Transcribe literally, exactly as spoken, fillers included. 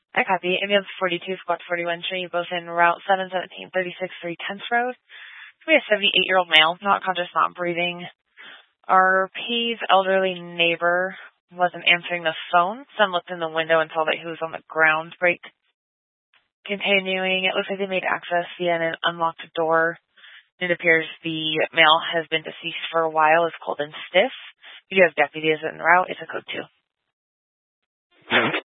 I copy. Ambulance forty-two, Squad forty-one, showing you both in Route seven seventeen thirty-six, three tenth Road. We have a seventy-eight-year-old male, not conscious, not breathing. Our P's elderly neighbor wasn't answering the phone. Son looked in the window and saw that he was on the ground. Break continuing. It looks like they made access via an unlocked door. It appears the male has been deceased for a while, is cold and stiff. We do have deputies en route. It's a code two.